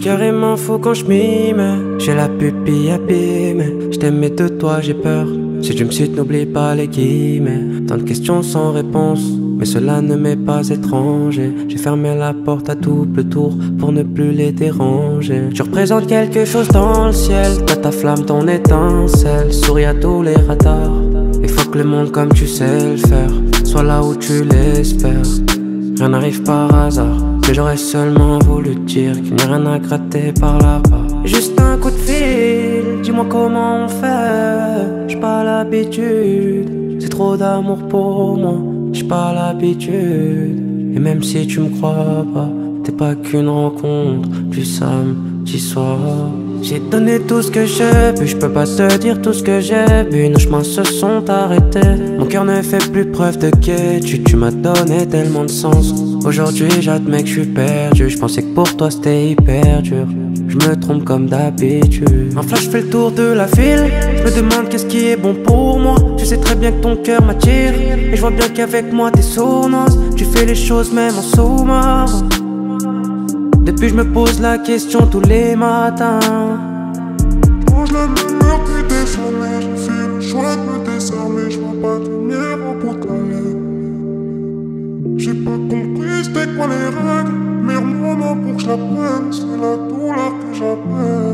carrément fou quand je m'y mets. J'ai la pupille abîmée. Je t'aime mais de toi j'ai peur. Si tu me cites n'oublie pas les guillemets. Tant de questions sans réponse, mais cela ne m'est pas étranger. J'ai fermé la porte à double tour pour ne plus les déranger. Tu représentes quelque chose dans le ciel. T'as ta flamme, ton étincelle. Souris à tous les radars. Il faut que le monde comme tu sais le faire soit là où tu l'espères. Rien n'arrive par hasard, mais j'aurais seulement voulu te dire qu'il n'y a rien à gratter par là-bas. Juste un coup de fil, dis-moi comment on fait. J'ai pas l'habitude, c'est trop d'amour pour moi. J'ai pas l'habitude, et même si tu me crois pas, t'es pas qu'une rencontre du samedi soir. J'ai donné tout ce que j'ai pu, je peux pas te dire tout ce que j'ai vu. Nos chemins se sont arrêtés, mon cœur ne fait plus preuve de quiétude. Tu m'as donné tellement de sens. Aujourd'hui j'admets que je suis perdu. Je pensais que pour toi c'était hyper dur. Je me trompe comme d'habitude. En flash je fais le tour de la ville. Je me demande qu'est-ce qui est bon pour moi. Tu sais très bien que ton cœur m'attire, et je vois bien qu'avec moi t'es sournoise. Tu fais les choses même en sous-marin. Depuis je me pose la question tous les matins. Mange la lumière puis désormais j'ai fait le choix de me désarmer. Je vois pas de lumière au bout de l'allée. J'ai pas compris c'était quoi les règles. Meilleur moment pour que je la prenne, c'est la douleur que j'appelle.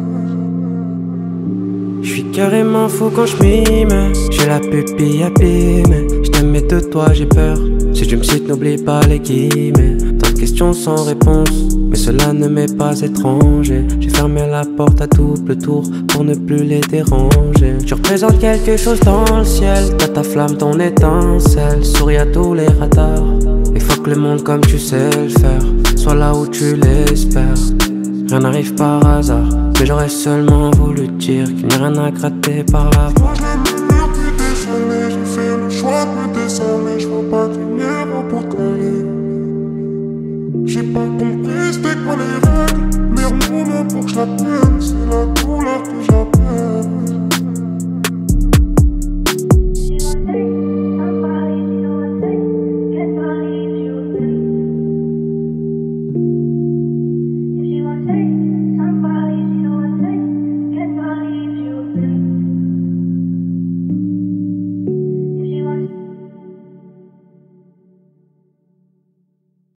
Je suis carrément fou quand je m'y mets. J'ai la pupille abîmée. Je t'aime mais de toi j'ai peur. Si tu me cites n'oublie pas les guillemets. Tant de questions sans réponse, mais cela ne m'est pas étranger. J'ai fermé la porte à double tour pour ne plus les déranger. Tu représentes quelque chose dans le ciel. T'as ta flamme, ton étincelle. Souris à tous les radars. Il faut que le monde comme tu sais le faire soit là où tu l'espères. Rien n'arrive par hasard, mais j'aurais seulement voulu te dire qu'il n'y a rien à gratter par là. Mange la lumière puis désormais j'ai fait le choix de me désarmer. Je vois pas de lumière au bout de l'allée. J'ai pas compris c'était quoi les règles. Meilleur moment pour que je la prenne,